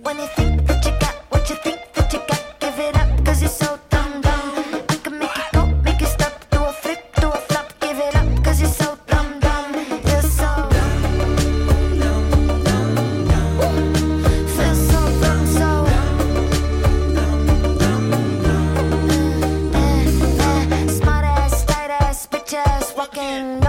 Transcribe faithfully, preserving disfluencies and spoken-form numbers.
When you think that you got what you think that you got, give it up, cause you're so dumb, dumb. I can make it go, make it stop, do a flip, do a flop, give it up, cause you're so dumb, dumb. You're so dumb, dumb, dumb, dumb. Feel so dumb, so uh, uh, smart ass, tight ass, bitch ass, walking.